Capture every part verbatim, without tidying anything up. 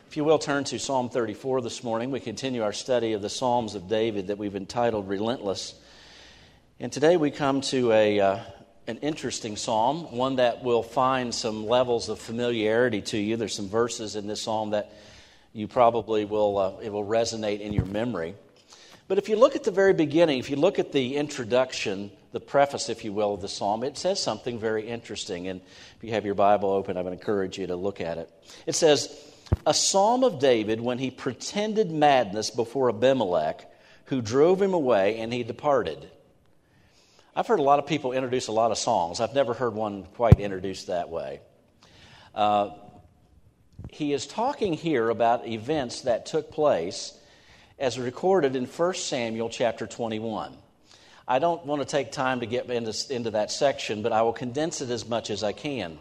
If you will, turn to Psalm thirty-four this morning. We continue our study of the Psalms of David that we've entitled Relentless. And today we come to a uh, an interesting psalm, one that will find some levels of familiarity to you. There's some verses in this psalm that you probably will, uh, it will resonate in your memory. But if you look at the very beginning, if you look at the introduction, the preface, if you will, of the psalm, it says something very interesting. And if you have your Bible open, I would encourage you to look at it. It says, "A psalm of David when he pretended madness before Abimelech, who drove him away, and he departed." I've heard a lot of people introduce a lot of songs. I've never heard one quite introduced that way. Uh, he is talking here about events that took place as recorded in First Samuel chapter twenty-one. I don't want to take time to get into, into that section, but I will condense it as much as I can.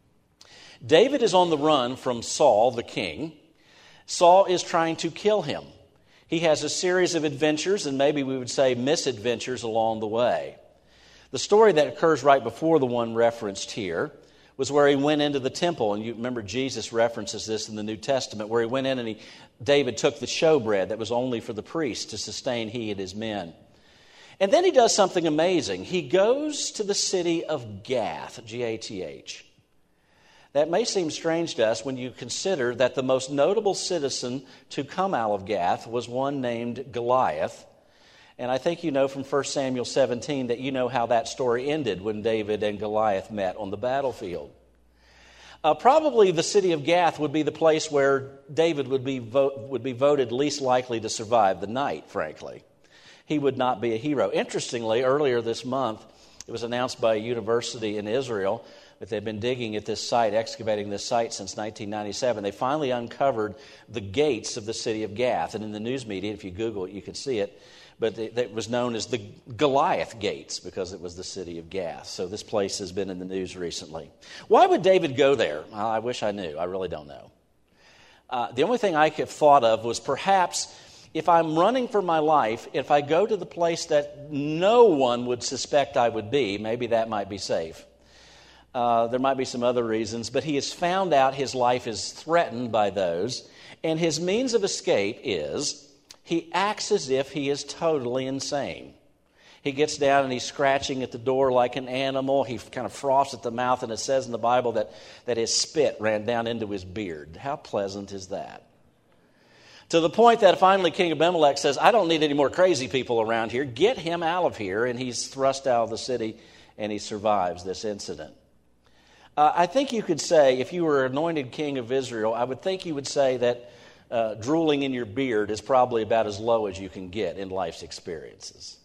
David is on the run from Saul, the king. Saul is trying to kill him. He has a series of adventures, and maybe we would say misadventures along the way. The story that occurs right before the one referenced here was where he went into the temple, and you remember Jesus references this in the New Testament, where he went in and he, David took the showbread that was only for the priests to sustain he and his men. And then he does something amazing. He goes to the city of Gath, G A T H. That may seem strange to us when you consider that the most notable citizen to come out of Gath was one named Goliath. And I think you know from First Samuel seventeen that you know how that story ended when David and Goliath met on the battlefield. Uh, probably the city of Gath would be the place where David would be vo- would be voted least likely to survive the night, frankly. He would not be a hero. Interestingly, earlier this month, it was announced by a university in Israel that they've been digging at this site, excavating this site since nineteen ninety-seven. They finally uncovered the gates of the city of Gath. And in the news media, if you Google it, you can see it. But it, it was known as the Goliath Gates because it was the city of Gath. So this place has been in the news recently. Why would David go there? Well, I wish I knew. I really don't know. Uh, the only thing I could have thought of was perhaps if I'm running for my life, if I go to the place that no one would suspect I would be, maybe that might be safe. Uh, there might be some other reasons, but he has found out his life is threatened by those, and his means of escape is he acts as if he is totally insane. He gets down and he's scratching at the door like an animal. He kind of froths at the mouth, and it says in the Bible that, that his spit ran down into his beard. How pleasant is that? To the point that finally King Abimelech says, "I don't need any more crazy people around here. Get him out of here." And he's thrust out of the city, and he survives this incident. Uh, I think you could say, if you were anointed king of Israel, I would think you would say that uh, drooling in your beard is probably about as low as you can get in life's experiences.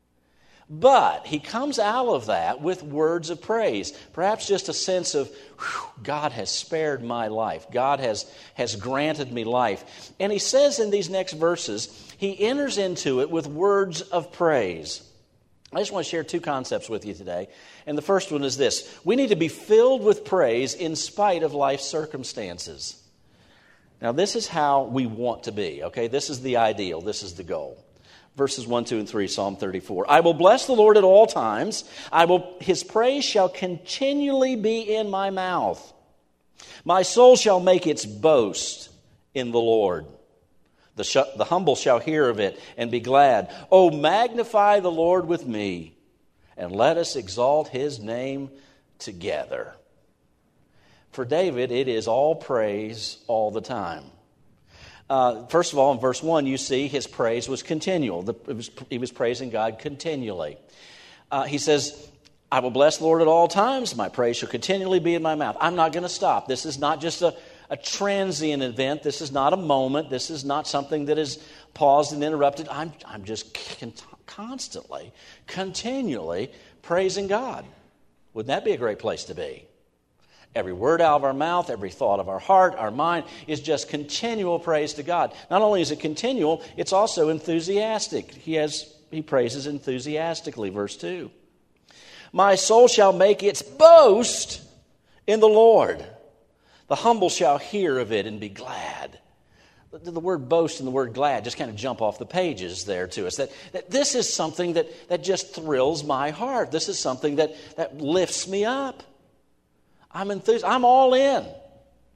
But he comes out of that with words of praise, perhaps just a sense of, God has spared my life. God has, has granted me life. And he says in these next verses, he enters into it with words of praise. I just want to share two concepts with you today. And the first one is this. We need to be filled with praise in spite of life's circumstances. Now, this is how we want to be, okay? This is the ideal. This is the goal. Verses one, two, and three, Psalm thirty-four. "I will bless the Lord at all times. I will. His praise shall continually be in my mouth. My soul shall make its boast in the Lord. The, sh- the humble shall hear of it and be glad. Oh, magnify the Lord with me, and let us exalt his name together." For David, it is all praise all the time. Uh, first of all, in verse one, you see his praise was continual. The, it was, he was praising God continually. Uh, he says, "I will bless the Lord at all times. My praise shall continually be in my mouth." I'm not going to stop. This is not just a A transient event. This is not a moment. This is not something that is paused and interrupted. I'm, I'm just constantly, continually praising God. Wouldn't that be a great place to be? Every word out of our mouth, every thought of our heart, our mind is just continual praise to God. Not only is it continual, it's also enthusiastic. He has he praises enthusiastically, verse two. "My soul shall make its boast in the Lord. The humble shall hear of it and be glad." The word boast and the word glad just kind of jump off the pages there to us. That, that this is something that, that just thrills my heart. This is something that, that lifts me up. I'm enthused. I'm all in.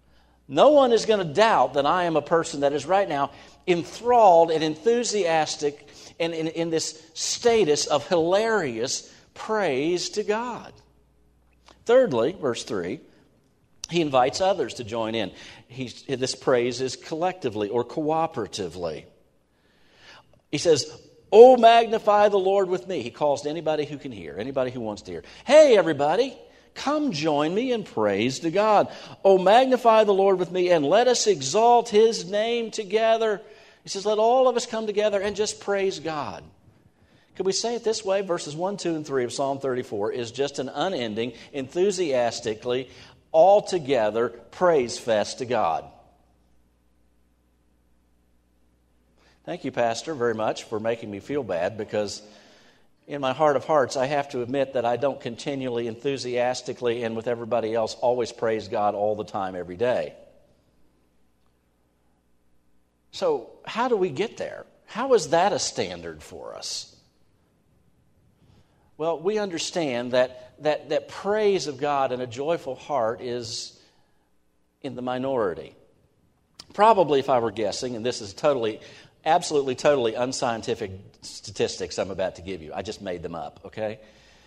No one is going to doubt that I am a person that is right now enthralled and enthusiastic and in, in this status of hilarious praise to God. Thirdly, verse three, he invites others to join in. He's, this praise is collectively or cooperatively. He says, "Oh, magnify the Lord with me." He calls to anybody who can hear, anybody who wants to hear. Hey, everybody, come join me in praise to God. "Oh, magnify the Lord with me, and let us exalt His name together." He says, let all of us come together and just praise God. Could we say it this way? Verses one, two, and three of Psalm thirty-four is just an unending, enthusiastically, all-together praise fest to God. Thank you, Pastor, very much for making me feel bad, because in my heart of hearts, I have to admit that I don't continually, enthusiastically, and with everybody else, always praise God all the time, every day. So, how do we get there? How is that a standard for us? Well, we understand that, that, that praise of God and a joyful heart is in the minority. Probably, if I were guessing, and this is totally, absolutely, totally unscientific statistics I'm about to give you. I just made them up, okay?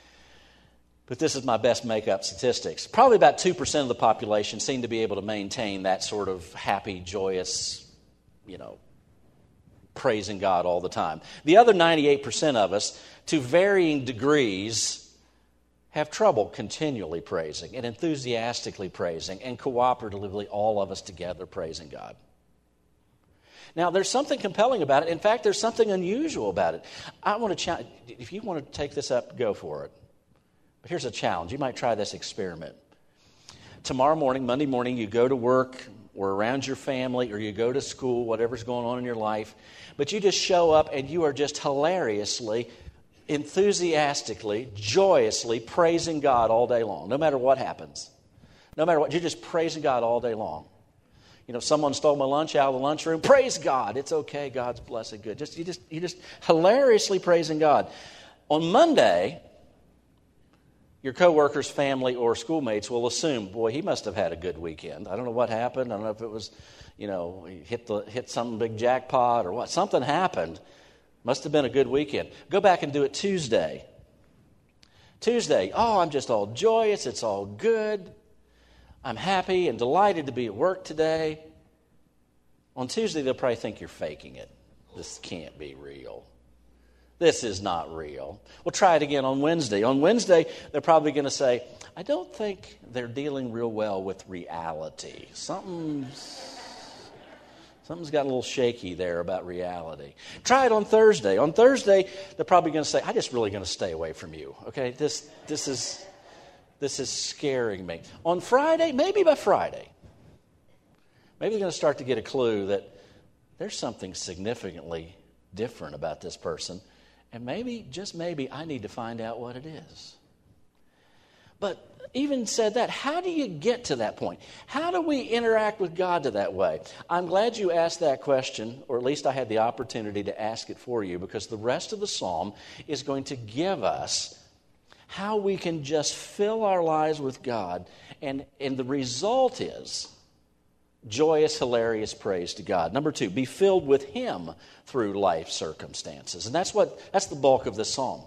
But this is my best make-up statistics. Probably about two percent of the population seem to be able to maintain that sort of happy, joyous, you know, praising God all the time. The other ninety-eight percent of us, to varying degrees, have trouble continually praising and enthusiastically praising and cooperatively, all of us together praising God. Now, there's something compelling about it. In fact, there's something unusual about it. I want to challenge, if you want to take this up, go for it. But here's a challenge. You might try this experiment. Tomorrow morning, Monday morning, you go to work or around your family, or you go to school, whatever's going on in your life, but you just show up and you are just hilariously, enthusiastically, joyously praising God all day long, no matter what happens. No matter what, you're just praising God all day long. You know, someone stole my lunch out of the lunchroom. Praise God. It's okay. God's blessed good. Just you just you just hilariously praising God. On Monday, your coworkers, family, or schoolmates will assume, boy, he must have had a good weekend. I don't know what happened. I don't know if it was, you know, he hit the hit some big jackpot or what. Something happened. Must have been a good weekend. Go back and do it Tuesday. Tuesday, oh, I'm just all joyous. It's all good. I'm happy and delighted to be at work today. On Tuesday, they'll probably think you're faking it. This can't be real. This is not real. We'll try it again on Wednesday. On Wednesday, they're probably going to say, I don't think they're dealing real well with reality. Something's, something's got a little shaky there about reality. Try it on Thursday. On Thursday, they're probably going to say, I'm just really going to stay away from you. Okay, this this is this is scaring me. On Friday, maybe by Friday, maybe they're going to start to get a clue that there's something significantly different about this person. And maybe, just maybe, I need to find out what it is. But even said that, how do you get to that point? How do we interact with God to that way? I'm glad you asked that question, or at least I had the opportunity to ask it for you, because the rest of the psalm is going to give us how we can just fill our lives with God. And, and the result is joyous, hilarious praise to God. Number two, be filled with Him through life circumstances. And that's what that's the bulk of this psalm.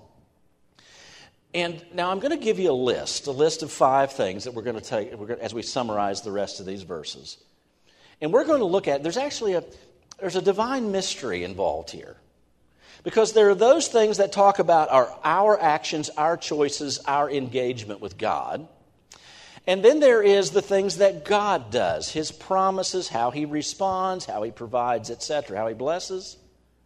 And now I'm going to give you a list, a list of five things that we're going to take we're going, as we summarize the rest of these verses. And we're going to look at, there's actually a, there's a divine mystery involved here. Because there are those things that talk about our, our actions, our choices, our engagement with God. And then there is the things that God does, His promises, how He responds, how He provides, et cetera, how He blesses.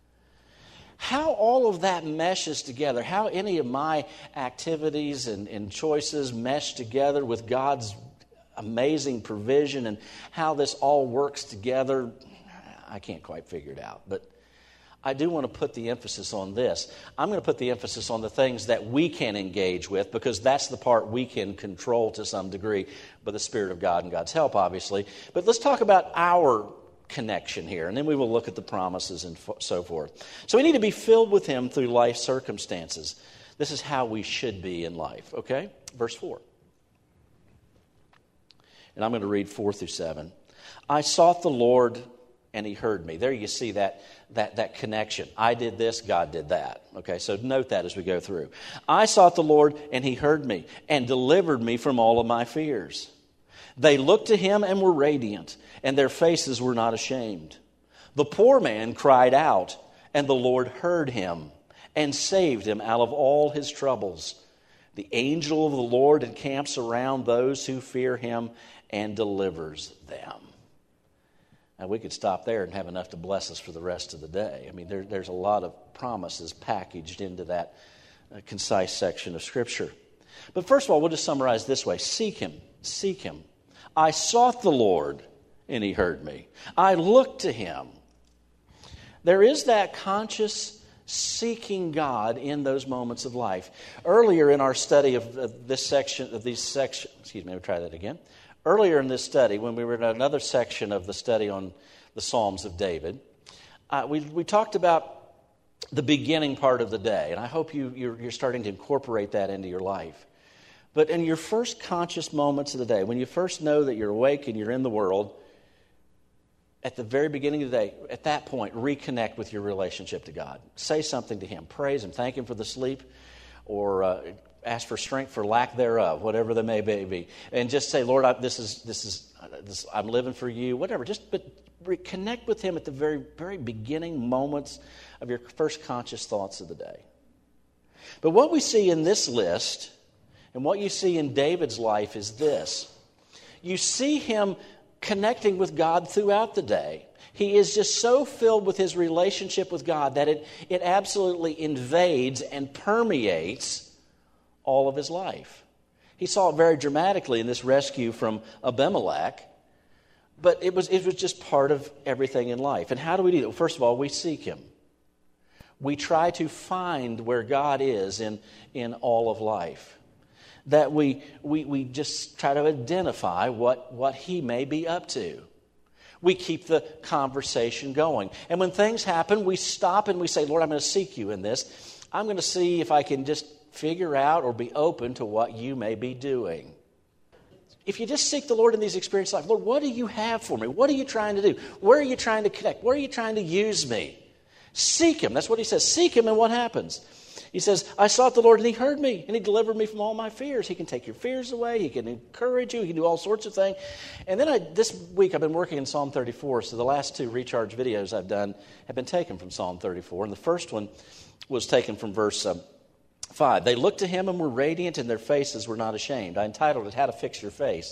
How all of that meshes together, how any of my activities and, and choices mesh together with God's amazing provision and how this all works together, I can't quite figure it out. But I do want to put the emphasis on this. I'm going to put the emphasis on the things that we can engage with, because that's the part we can control to some degree by the Spirit of God and God's help, obviously. But let's talk about our connection here, and then we will look at the promises and so forth. So we need to be filled with Him through life circumstances. This is how we should be in life, okay? Verse four. And I'm going to read four through seven. I sought the Lord, and he heard me. There you see that, that, that connection. I did this, God did that. Okay, so note that as we go through. I sought the Lord, and he heard me, and delivered me from all of my fears. They looked to him and were radiant, and their faces were not ashamed. The poor man cried out, and the Lord heard him, and saved him out of all his troubles. The angel of the Lord encamps around those who fear him, and delivers them. Now, we could stop there and have enough to bless us for the rest of the day. I mean, there, there's a lot of promises packaged into that uh, concise section of Scripture. But first of all, we'll just summarize this way. Seek him. Seek him. I sought the Lord, and he heard me. I looked to him. There is that conscious seeking God in those moments of life. Earlier in our study of, of this section, of these sections, excuse me, let me try that again. Earlier in this study, when we were in another section of the study on the Psalms of David, uh, we, we talked about the beginning part of the day, and I hope you, you're, you're starting to incorporate that into your life. But in your first conscious moments of the day, when you first know that you're awake and you're in the world, at the very beginning of the day, at that point, reconnect with your relationship to God. Say something to him. Praise him. Thank him for the sleep, or uh, ask for strength for lack thereof, whatever the may be. And just say, Lord, I, this is this is this, I'm living for you. Whatever. Just but reconnect with him at the very very beginning moments of your first conscious thoughts of the day. But what we see in this list, and what you see in David's life, is this: you see him connecting with God throughout the day. He is just so filled with his relationship with God that it, it absolutely invades and permeates all of his life. He saw it very dramatically in this rescue from Abimelech, but it was, it was just part of everything in life. And how do we do that? Well, first of all, we seek him. We try to find where God is in, in all of life. That we, we we just try to identify what, what he may be up to. We keep the conversation going. And when things happen, we stop and we say, Lord, I'm going to seek you in this. I'm going to see if I can just figure out or be open to what you may be doing. If you just seek the Lord in these experiences, like, Lord, what do you have for me? What are you trying to do? Where are you trying to connect? Where are you trying to use me? Seek him. That's what he says. Seek him, and what happens? He says, I sought the Lord, and he heard me, and he delivered me from all my fears. He can take your fears away. He can encourage you. He can do all sorts of things. And then I, this week I've been working in Psalm thirty-four, so the last two recharge videos I've done have been taken from Psalm thirty-four. And the first one was taken from verse um, five. They looked to him and were radiant, and their faces were not ashamed. I entitled it, How to Fix Your Face.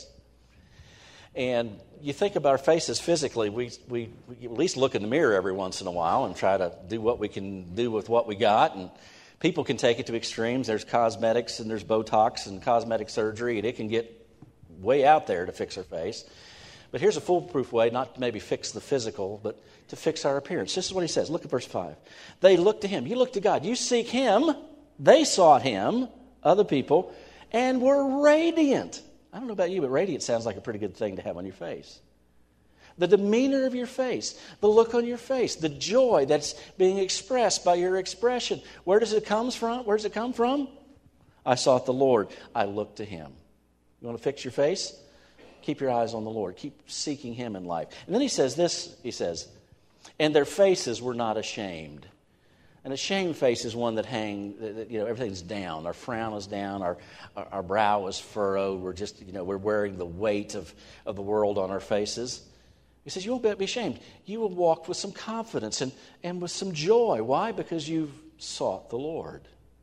And you think about our faces physically, we, we, we at least look in the mirror every once in a while and try to do what we can do with what we got. And people can take it to extremes. There's cosmetics and there's Botox and cosmetic surgery, and it can get way out there to fix our face. But here's a foolproof way, not to maybe fix the physical, but to fix our appearance. This is what he says. Look at verse five. They look to him. You look to God. You seek him. They sought him, other people, and were radiant. I don't know about you, but radiant sounds like a pretty good thing to have on your face. The demeanor of your face, the look on your face, the joy that's being expressed by your expression. Where does it come from? Where does it come from? I sought the Lord. I looked to him. You want to fix your face? Keep your eyes on the Lord. Keep seeking him in life. And then he says this, he says, and their faces were not ashamed. And a shame face is one that hang, that, you know, everything's down. Our frown is down. Our, our our brow is furrowed. We're just, you know, we're wearing the weight of, of the world on our faces. He says, you won't be ashamed. You will walk with some confidence and, and with some joy. Why? Because you've sought the Lord.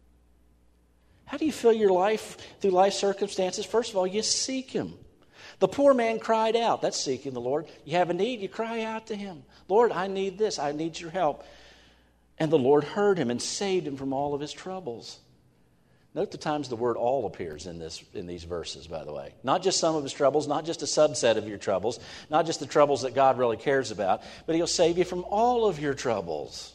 How do you fill your life through life circumstances? First of all, you seek him. The poor man cried out. That's seeking the Lord. You have a need, you cry out to him. Lord, I need this. I need your help. And the Lord heard him and saved him from all of his troubles. Note the times the word all appears in this in these verses, by the way. Not just some of his troubles, not just a subset of your troubles, not just the troubles that God really cares about, but he'll save you from all of your troubles.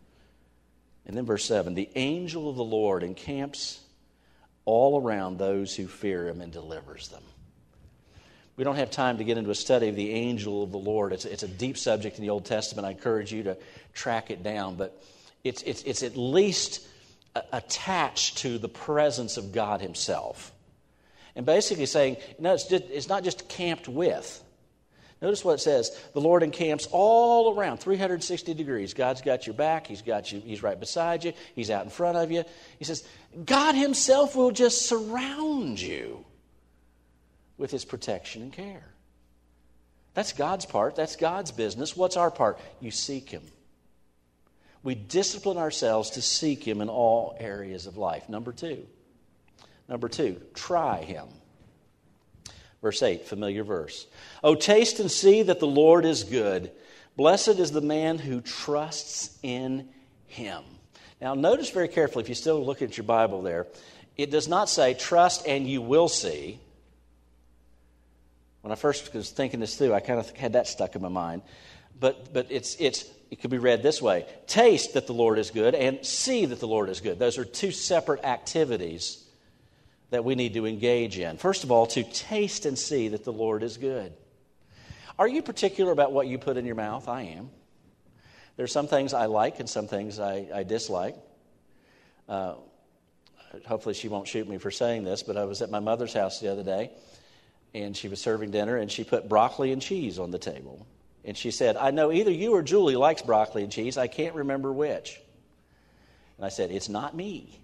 And then verse seven, the angel of the Lord encamps all around those who fear him and delivers them. We don't have time to get into a study of the angel of the Lord. It's, it's a deep subject in the Old Testament. I encourage you to track it down, but it's it's, it's at least attached to the presence of God himself. And basically saying, no, it's, just, it's not just camped with. Notice what it says. The Lord encamps all around, three hundred sixty degrees. God's got your back. He's got you. He's right beside you. He's out in front of you. He says, God himself will just surround you with his protection and care. That's God's part. That's God's business. What's our part? You seek him. We discipline ourselves to seek him in all areas of life. Number two. Number two, try him. Verse eight, familiar verse. Oh, taste and see that the Lord is good. Blessed is the man who trusts in him. Now, notice very carefully, if you still look at your Bible there, it does not say trust and you will see. When I first was thinking this through, I kind of had that stuck in my mind. But but it's it's it could be read this way. Taste that the Lord is good and see that the Lord is good. Those are two separate activities that we need to engage in. First of all, to taste and see that the Lord is good. Are you particular about what you put in your mouth? I am. There are some things I like and some things I, I dislike. Uh, hopefully she won't shoot me for saying this, but I was at my mother's house the other day, and she was serving dinner, and she put broccoli and cheese on the table. And she said, I know either you or Julie likes broccoli and cheese. I can't remember which. And I said, it's not me.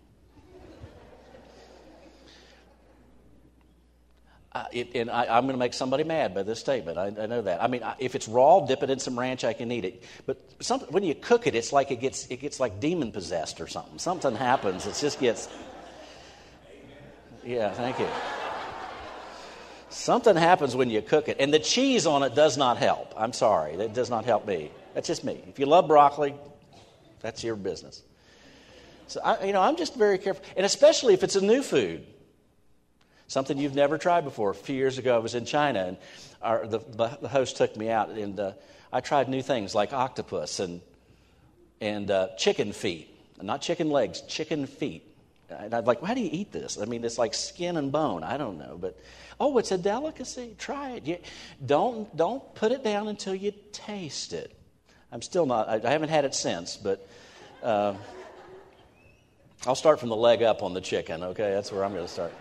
Uh, it, and I, I'm going to make somebody mad by this statement. I, I know that. I mean, I, if it's raw, dip it in some ranch, I can eat it. But some, when you cook it, it's like it gets it gets like demon possessed or something. Something happens. It just gets. Yeah, thank you. Something happens when you cook it, and the cheese on it does not help. I'm sorry, that does not help me. That's just me. If you love broccoli, that's your business. So I, you know, I'm just very careful, and especially if it's a new food. Something you've never tried before. A few years ago, I was in China, and our, the, the host took me out, and uh, I tried new things like octopus and and uh, chicken feet. Not chicken legs, chicken feet. And I'm like, well, how do you eat this? I mean, it's like skin and bone. I don't know. But, oh, it's a delicacy. Try it. You, don't, don't put it down until you taste it. I'm still not, I, I haven't had it since, but uh, I'll start from the leg up on the chicken, okay? That's where I'm going to start.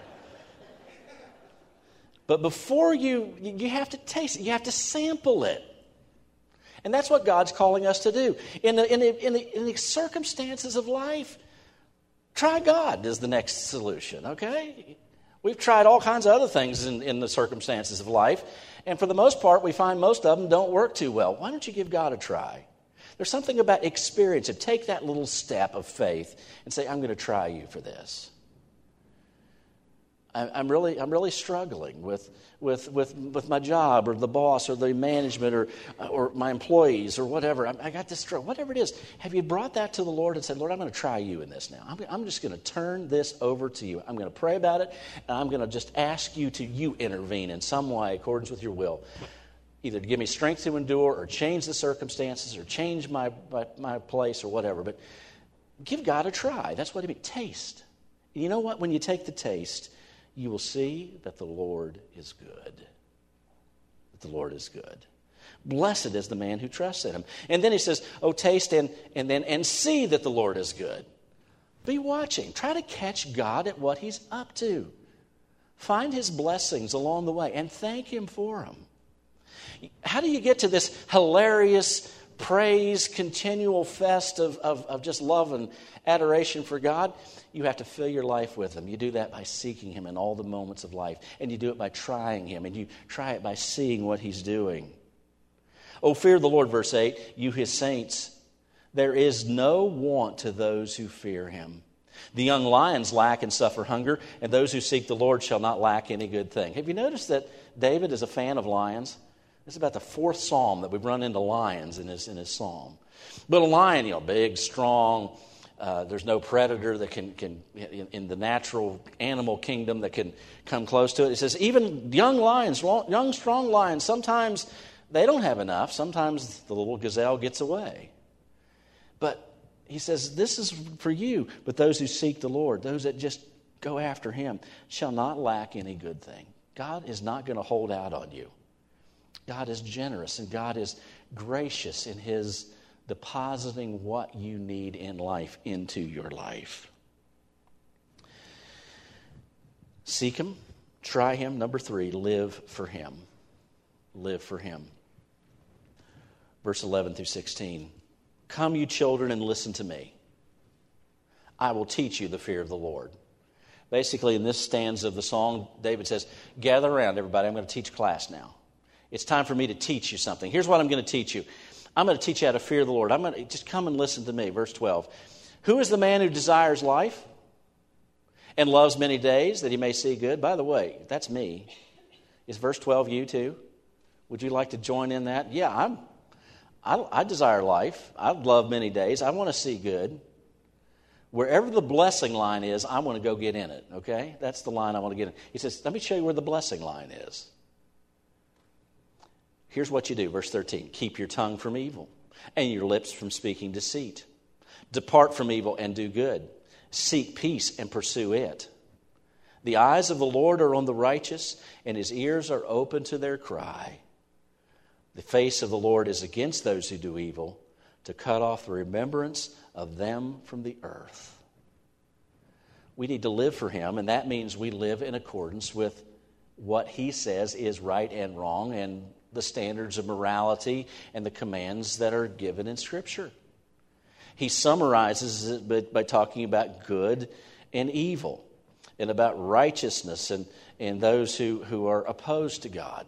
But before you, you have to taste it. You have to sample it. And that's what God's calling us to do. In the, in the, in the, in the circumstances of life, try God is the next solution, okay? We've tried all kinds of other things in, in the circumstances of life. And for the most part, we find most of them don't work too well. Why don't you give God a try? There's something about experience. And take that little step of faith and say, I'm going to try you for this. I'm really, I'm really struggling with, with, with, with my job or the boss or the management or, or my employees or whatever. I, I got this struggle, whatever it is. Have you brought that to the Lord and said, Lord, I'm going to try you in this now. I'm, I'm just going to turn this over to you. I'm going to pray about it, and I'm going to just ask you to you intervene in some way, in accordance with your will. Either to give me strength to endure or change the circumstances or change my, my, my place or whatever. But give God a try. That's what it means. Taste. You know what? When you take the taste, you will see that the Lord is good. That the Lord is good. Blessed is the man who trusts in him. And then he says, oh, taste and, and then and see that the Lord is good. Be watching. Try to catch God at what he's up to. Find his blessings along the way and thank him for them. How do you get to this hilarious praise, continual fest of, of, of just love and adoration for God? You have to fill your life with him. You do that by seeking him in all the moments of life. And you do it by trying him. And you try it by seeing what he's doing. Oh, fear the Lord, verse eight, you his saints. There is no want to those who fear him. The young lions lack and suffer hunger, and those who seek the Lord shall not lack any good thing. Have you noticed that David is a fan of lions? This is about the fourth psalm that we've run into lions in his, in his psalm. But a lion, you know, big, strong. Uh, there's no predator that can, can in, in the natural animal kingdom that can come close to it. It says even young lions, young, strong lions, sometimes they don't have enough. Sometimes the little gazelle gets away. But he says, this is for you. But those who seek the Lord, those that just go after him, shall not lack any good thing. God is not going to hold out on you. God is generous and God is gracious in his depositing what you need in life into your life. Seek him, try him. Number three, live for him. Live for him. Verse eleven through sixteen. Come, you children, and listen to me. I will teach you the fear of the Lord. Basically, in this stanza of the song, David says, gather around, everybody. I'm going to teach class now. It's time for me to teach you something. Here's what I'm going to teach you. I'm going to teach you how to fear the Lord. I'm going to just come and listen to me. Verse twelve. Who is the man who desires life and loves many days that he may see good? By the way, that's me. Is verse twelve you too? Would you like to join in that? Yeah, I'm. I, I desire life. I love many days. I want to see good. Wherever the blessing line is, I want to go get in it, okay? That's the line I want to get in. He says, let me show you where the blessing line is. Here's what you do, verse thirteen. Keep your tongue from evil and your lips from speaking deceit. Depart from evil and do good. Seek peace and pursue it. The eyes of the Lord are on the righteous, and his ears are open to their cry. The face of the Lord is against those who do evil, to cut off the remembrance of them from the earth. We need to live for him, and that means we live in accordance with what he says is right and wrong, and the standards of morality and the commands that are given in Scripture. He summarizes it by, by talking about good and evil, and about righteousness and, and those who, who are opposed to God.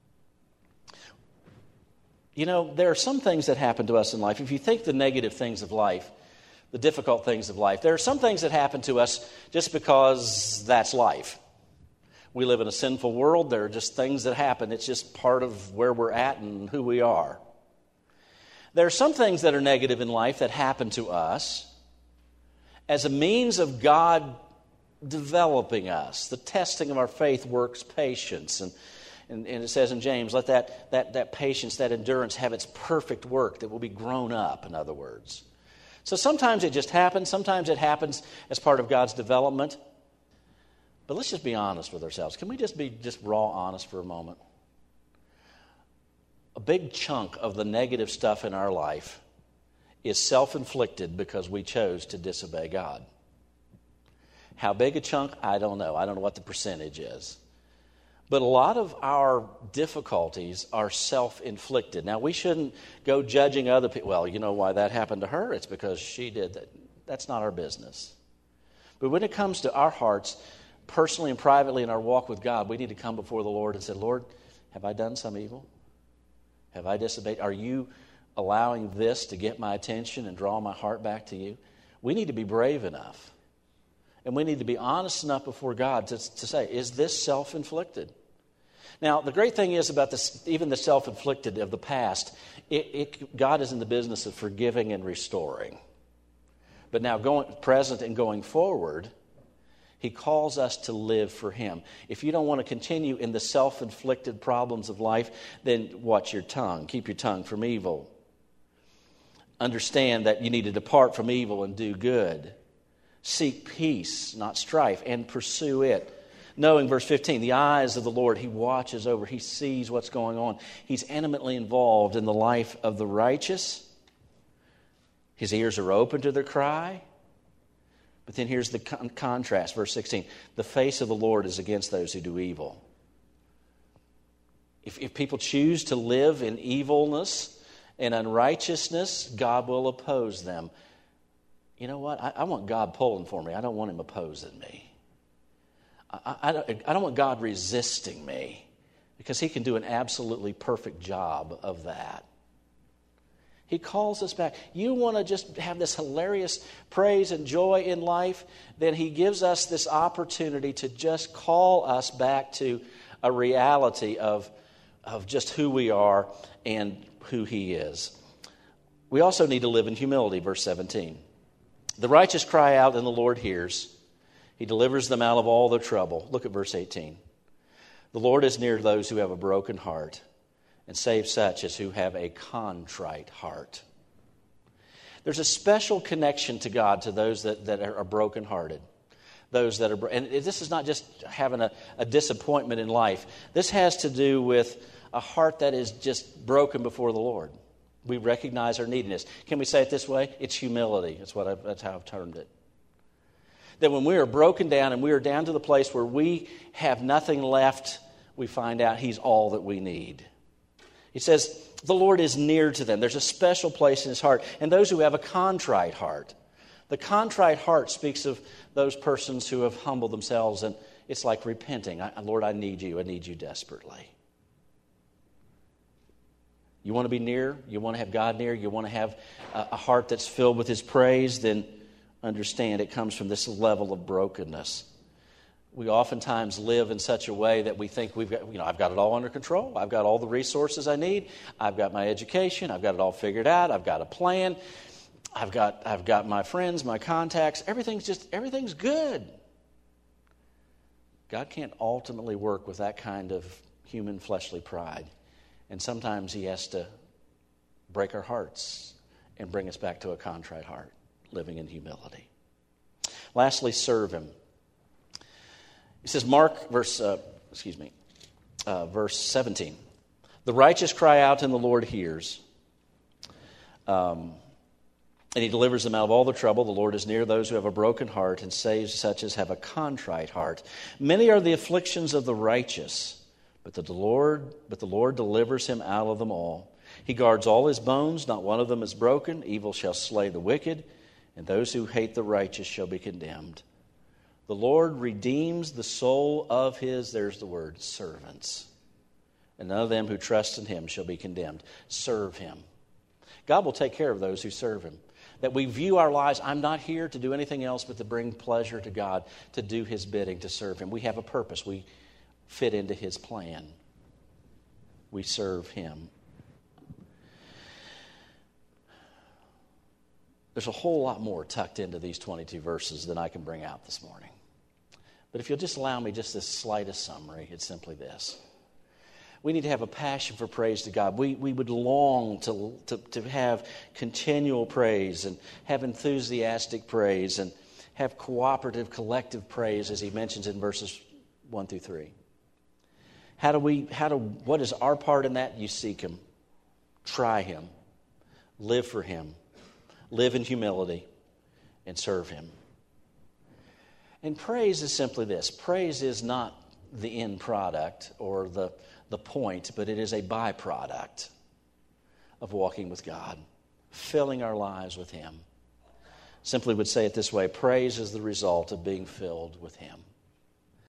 You know, there are some things that happen to us in life. If you think the negative things of life, the difficult things of life, there are some things that happen to us just because that's life. We live in a sinful world. There are just things that happen. It's just part of where we're at and who we are. There are some things that are negative in life that happen to us as a means of God developing us. The testing of our faith works patience. And, and, and it says in James, let that, that, that patience, that endurance have its perfect work, that will be grown up, in other words. So sometimes it just happens. Sometimes it happens as part of God's development. But let's just be honest with ourselves. Can we just be just raw honest for a moment? A big chunk of the negative stuff in our life is self-inflicted because we chose to disobey God. How big a chunk? I don't know. I don't know what the percentage is. But a lot of our difficulties are self-inflicted. Now, we shouldn't go judging other people. Well, you know why that happened to her? It's because she did that. That's not our business. But when it comes to our hearts, personally and privately in our walk with God, we need to come before the Lord and say, Lord, have I done some evil? Have I disobeyed? Are you allowing this to get my attention and draw my heart back to you? We need to be brave enough. And we need to be honest enough before God to, to say, is this self-inflicted? Now, the great thing is about this, even the self-inflicted of the past, it, it, God is in the business of forgiving and restoring. But now, going present and going forward, he calls us to live for him. If you don't want to continue in the self-inflicted problems of life, then watch your tongue. Keep your tongue from evil. Understand that you need to depart from evil and do good. Seek peace, not strife, and pursue it. Knowing, verse fifteen, the eyes of the Lord, he watches over, he sees what's going on. He's intimately involved in the life of the righteous. His ears are open to their cry. But then here's the con- contrast, verse sixteen. The face of the Lord is against those who do evil. If, if people choose to live in evilness and unrighteousness, God will oppose them. You know what? I, I want God pulling for me. I don't want him opposing me. I, I, don't, I don't want God resisting me, because he can do an absolutely perfect job of that. He calls us back. You want to just have this hilarious praise and joy in life? Then he gives us this opportunity to just call us back to a reality of, of just who we are and who he is. We also need to live in humility, verse seventeen. The righteous cry out and the Lord hears. He delivers them out of all their trouble. Look at verse eighteen. The Lord is near to those who have a broken heart, and save such as who have a contrite heart. There's a special connection to God to those that, that are brokenhearted. Those that are, and this is not just having a, a disappointment in life. This has to do with a heart that is just broken before the Lord. We recognize our neediness. Can we say it this way? It's humility. That's what I, that's how I've termed it. That when we are broken down and we are down to the place where we have nothing left, we find out he's all that we need. He says, the Lord is near to them. There's a special place in his heart. And those who have a contrite heart. The contrite heart speaks of those persons who have humbled themselves, and it's like repenting. I, Lord, I need you. I need you desperately. You want to be near? You want to have God near? You want to have a, a heart that's filled with his praise? Then understand it comes from this level of brokenness. We oftentimes live in such a way that we think we've got, you know, I've got it all under control. I've got all the resources I need. I've got my education. I've got it all figured out. I've got a plan. I've got I've got my friends, my contacts. Everything's just everything's good. God can't ultimately work with that kind of human fleshly pride. And sometimes he has to break our hearts and bring us back to a contrite heart, living in humility. Lastly, serve him. He says, Mark, verse, uh, excuse me, uh, verse seventeen. The righteous cry out and the Lord hears. Um, and he delivers them out of all their trouble. The Lord is near those who have a broken heart and saves such as have a contrite heart. Many are the afflictions of the righteous, but the Lord, but the Lord delivers him out of them all. He guards all his bones, not one of them is broken. Evil shall slay the wicked, and those who hate the righteous shall be condemned. The Lord redeems the soul of his, there's the word, servants. And none of them who trust in him shall be condemned. Serve him. God will take care of those who serve him. That we view our lives, I'm not here to do anything else but to bring pleasure to God, to do his bidding, to serve him. We have a purpose. We fit into his plan. We serve him. There's a whole lot more tucked into these twenty-two verses than I can bring out this morning. But if you'll just allow me just this slightest summary, it's simply this. We need to have a passion for praise to God. We, we would long to, to, to have continual praise and have enthusiastic praise and have cooperative, collective praise, as he mentions in verses one through three. How do we, how do, what is our part in that? You seek him. Try him. Live for him. Live in humility and serve him. And praise is simply this. Praise is not the end product or the, the point, but it is a byproduct of walking with God, filling our lives with him. Simply would say it this way, praise is the result of being filled with him.